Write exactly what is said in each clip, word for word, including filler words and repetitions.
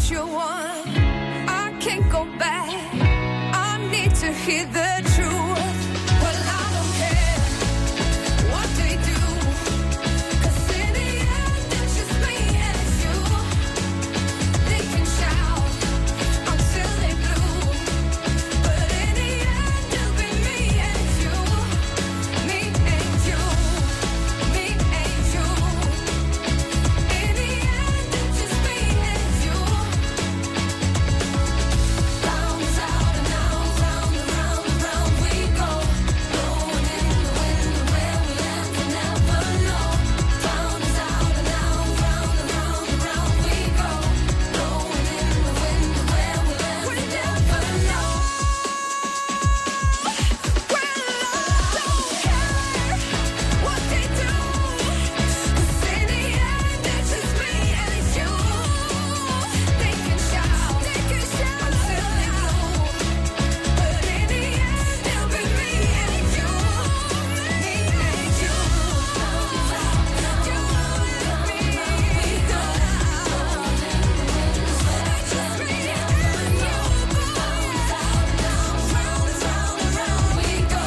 you want. I can't go back. I need to hear the truth. Well, I don't care what they do, 'cause in the end it's just me and you. They can shout until they blue, but in the end it'll be me and you. Me and you. Me and you. In the end it's just me and you. Bounce out and out, round and round and round we go. Blowing in the wind, where we land we'll never know. Bounce out and out, round and round and round we go. Blowing in the wind, where we land we'll never know. Well, I don't care what they do, 'cause in the end it's just me and you. They can shout, they can shout until they blow, but in the end it'll be me and you. Me and you. Bounce out and out, you and me. We go out. It's just me and you. Bounce out and out, round and round and round we go.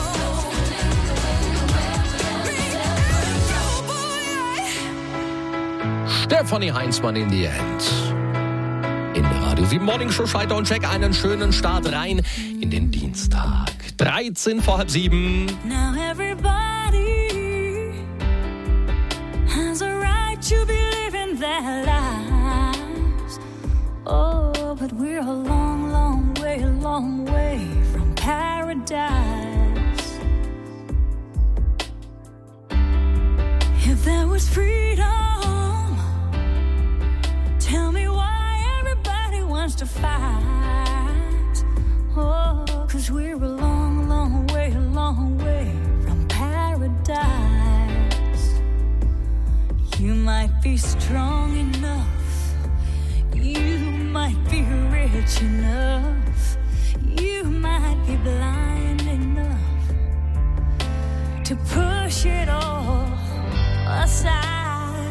Stefanie Heinzmann in the End. In der Radio sieben Morning Show Schalter und Check einen schönen Start rein in den Dienstag. dreizehn vor halb sieben. Now everybody has a right to be living their lives. Oh, but we're a long, long way, a long way from paradise. If there was freedom, tell me why everybody wants to fight. Oh, 'cause we're a long, long way, a long way from paradise. You might be strong enough, you might be rich enough, you might be blind enough to push it all aside.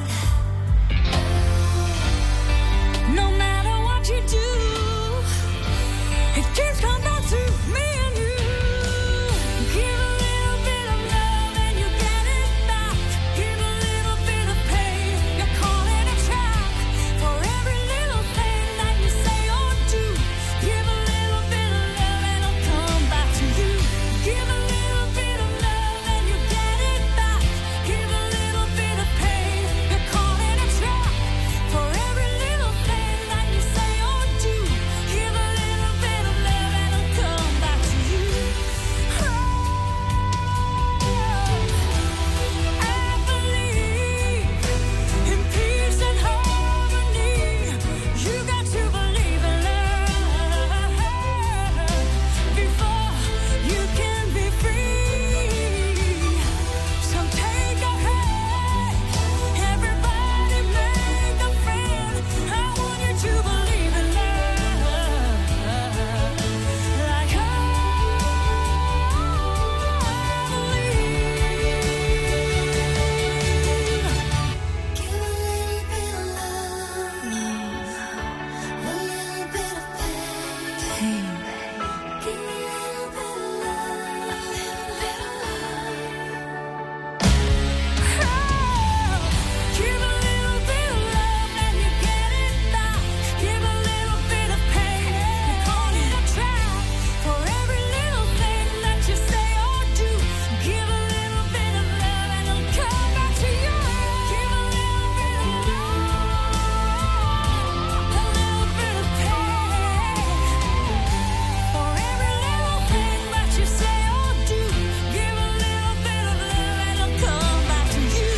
No matter what you do, it just comes down to me and you. Give a little bit of love and you get it back. Give a little bit of pain, you call it a trap. For every little thing that you say or do, give a little bit of love and it'll come back to you. Give a little bit of love and you get it back. Give a little bit of pain, you call it a trap. For every little thing that you say or do, give a little bit of love and it'll come back to you. Oh, I believe in peace and harmony. You got to believe in love before you can be free. So take a hand, everybody make a friend. I want you to believe in love like I believe. Give a little bit of love, a little bit of pain. Give a little bit of love, a little bit of love. Oh, give a little bit of love and you get it back. Give a little bit of pain, you call it a trap. For every little thing that you say or do, give a little bit of love and it'll come back to you. Give a little bit of love, a little bit of pain. For every little thing that you say or do, give a little bit of love and it'll come back to you.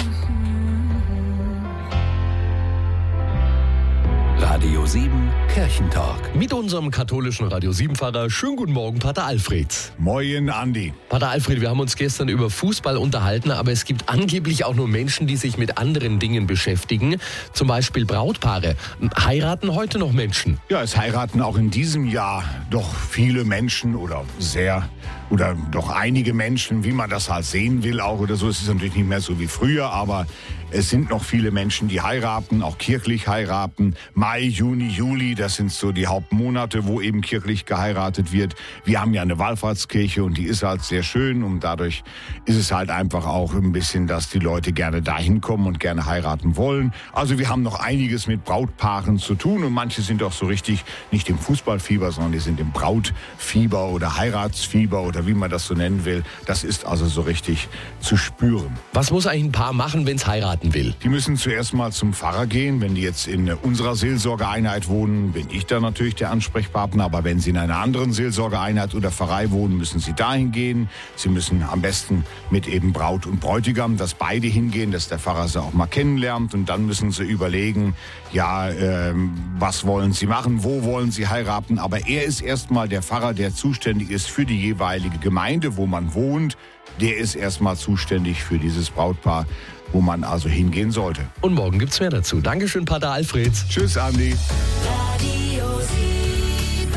Radio sieben Kirche. Kirchentag mit unserem katholischen Radio sieben Pfarrer. Schönen guten Morgen, Pater Alfred. Moin, Andi. Pater Alfred, wir haben uns gestern über Fußball unterhalten, aber es gibt angeblich auch nur Menschen, die sich mit anderen Dingen beschäftigen. Zum Beispiel Brautpaare. Heiraten heute noch Menschen? Ja, es heiraten auch in diesem Jahr doch viele Menschen oder sehr oder doch einige Menschen, wie man das halt sehen will auch oder so. Es ist natürlich nicht mehr so wie früher, aber es sind noch viele Menschen, die heiraten, auch kirchlich heiraten. Mai, Juni, Juli, das sind so die Hauptmonate, wo eben kirchlich geheiratet wird. Wir haben ja eine Wallfahrtskirche und die ist halt sehr schön und dadurch ist es halt einfach auch ein bisschen, dass die Leute gerne dahin kommen und gerne heiraten wollen. Also wir haben noch einiges mit Brautpaaren zu tun und manche sind auch so richtig nicht im Fußballfieber, sondern die sind im Brautfieber oder Heiratsfieber oder wie man das so nennen will. Das ist also so richtig zu spüren. Was muss eigentlich ein Paar machen, wenn es heiraten will? Die müssen zuerst mal zum Pfarrer gehen. Wenn die jetzt in unserer Seelsorgeeinheit wohnen, bin ich da natürlich der Ansprechpartner. Aber wenn sie in einer anderen Seelsorgeeinheit oder Pfarrei wohnen, müssen sie dahin gehen. Sie müssen am besten mit eben Braut und Bräutigam, dass beide hingehen, dass der Pfarrer sie auch mal kennenlernt. Und dann müssen sie überlegen, ja, ähm, was wollen sie machen, wo wollen sie heiraten. Aber er ist erstmal der Pfarrer, der zuständig ist für die jeweilige Gemeinde, wo man wohnt. Der ist erstmal zuständig für dieses Brautpaar, wo man also hingehen sollte. Und morgen gibt's mehr dazu. Dankeschön, Pater Alfred. Tschüss, Andi. Radio sieben.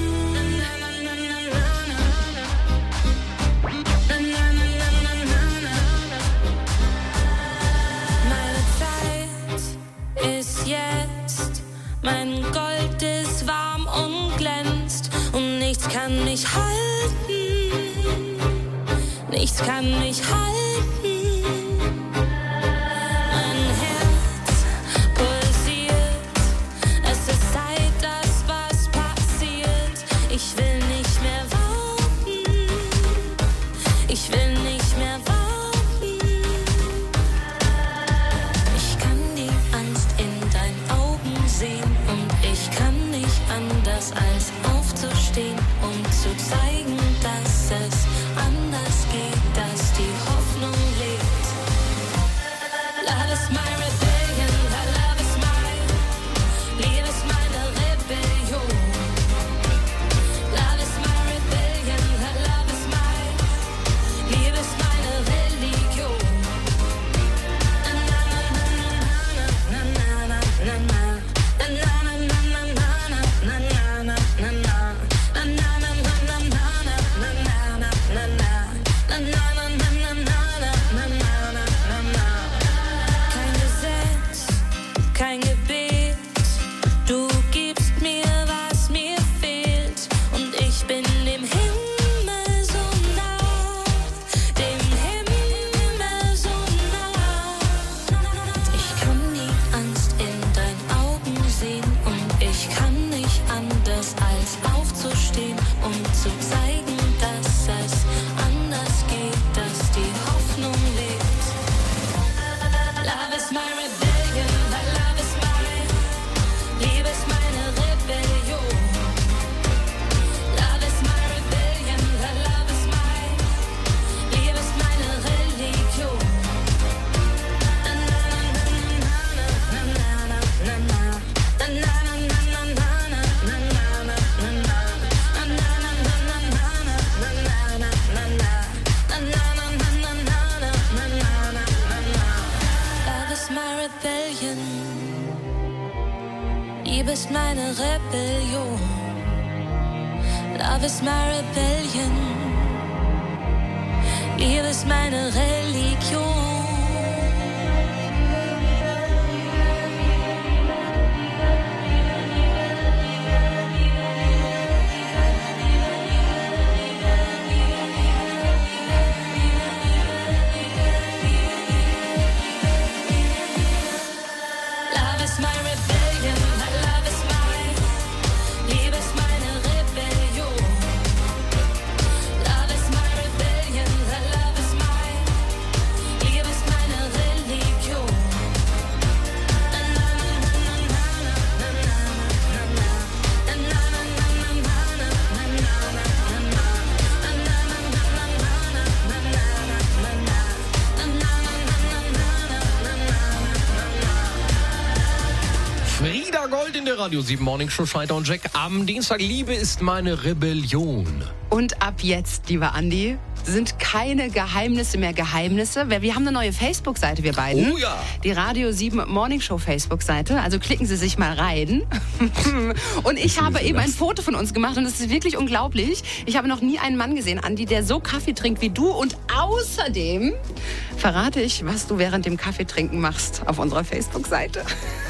Meine Zeit ist jetzt, mein Gold ist warm und glänzt und nichts kann mich halten, nichts kann mich halten. Mein Herz pulsiert, es ist Zeit, dass was passiert. Ich will nicht mehr warten, ich will nicht mehr warten. Ich kann die Angst in deinen Augen sehen und ich kann nicht anders als aufzustehen, um zu zeigen, dass es anders geht, dass die Hoffnung lebt. Love is my rebellion, love is my, Liebe ist meine Rebellion. Love is my rebellion, love is my, Liebe ist meine Religion. Na na na na na na na na na na na na na na na na kein Gesetz, kein Gebet, du gibst mir, was mir fehlt, und ich bin dem Himmel so nah, dem Himmel so nah. Ich kann die Angst in deinen Augen sehen und ich kann nicht anders als aufzustehen, um zu zeigen, dass es anders geht, dass die Hoffnung lebt. Love is my rebellion, love is my, Liebe ist meine Rebellion. Love is my rebellion, love is my, Liebe ist meine Religion. Na na na na na na na na na na Love is my rebellion, Liebe ist meine Rebellion. Love is my rebellion, Liebe ist meine Religion. Love is my rebellion, love is my, Liebe ist meine Rebellion. Love is my rebellion, love is my, Liebe in der Radio sieben Morning Show Schneider und Jack. Am Dienstag, Liebe ist meine Rebellion. Und ab jetzt, lieber Andi, sind keine Geheimnisse mehr Geheimnisse. Wir wir haben eine neue Facebook-Seite, wir beiden. Oh ja. Die Radio sieben Morning Show Facebook-Seite. Also klicken Sie sich mal rein. Und ich habe eben ein Foto von uns gemacht und es ist wirklich unglaublich. Ich habe noch nie einen Mann gesehen, Andi, der so Kaffee trinkt wie du. Und außerdem verrate ich, was du während dem Kaffeetrinken machst auf unserer Facebook-Seite.